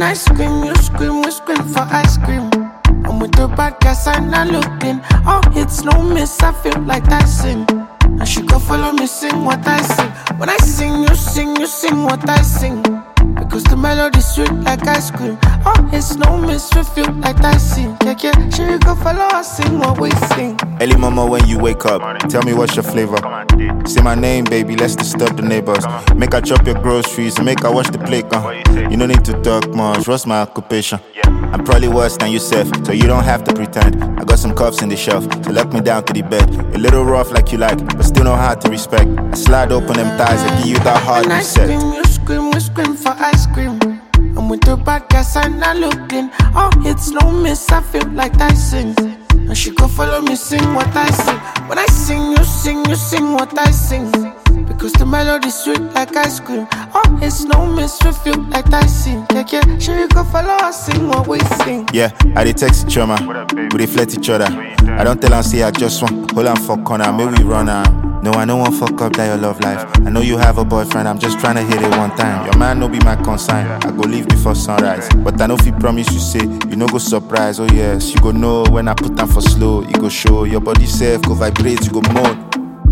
I scream, you scream, we scream for ice cream. I'm with the bad guys and I looked in. Oh, it's no miss, I feel like Tyson. And she go follow me, sing what I sing. When I sing, you sing what I sing. Because the melody's sweet like ice cream. Oh, it's no miss, we feel like Tyson. Yeah, she go follow us, sing what we sing. Early mama when you wake up, tell me what's your flavor. Say my name, baby, let's disturb the neighbors. Make her chop your groceries and make her wash the plate. You don't need to talk much, what's my occupation? I'm probably worse than yourself, so you don't have to pretend. I got some cuffs in the shelf, so lock me down to the bed. A little rough like you like, but still know how to respect. I slide open them thighs and give you that hard reset. When I scream, you scream, we scream for ice cream. I'm with the bad guys and I looked in. Oh, it's no miss, I feel like Tyson. And she go follow me, sing what I sing. When I sing, you sing what I sing. Because the melody's sweet like ice cream. Oh, it's no miss, we feel like Tyson. Yeah, she go follow us, sing what we sing. Yeah, I dey text each other, we dey flirt each other. I don't tell her, say I just want, hold on for corner, maybe we run out. No, I don't want fuck up that your love life. I know you have a boyfriend, I'm just trying to hit it one time. Your man no be my concern, I go leave before sunrise. But I know if you promise you say, you no go surprise. Oh yes, you go know when I put down for slow. You go show, your body self go vibrate, you go moan.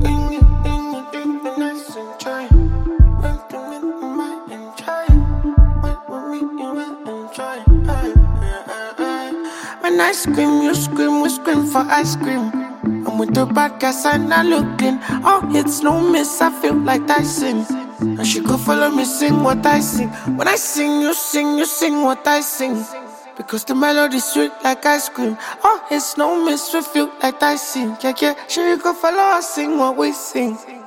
When I scream, you scream, we scream for ice cream. I'm with the bad guys and I looked in. Oh, it's no miss, I feel like Tyson. And she go follow me, sing what I sing. When I sing, you sing what I sing. Because the melody's sweet like ice cream. Oh, it's no miss, we feel like Tyson. Yeah, she go follow us, sing what we sing.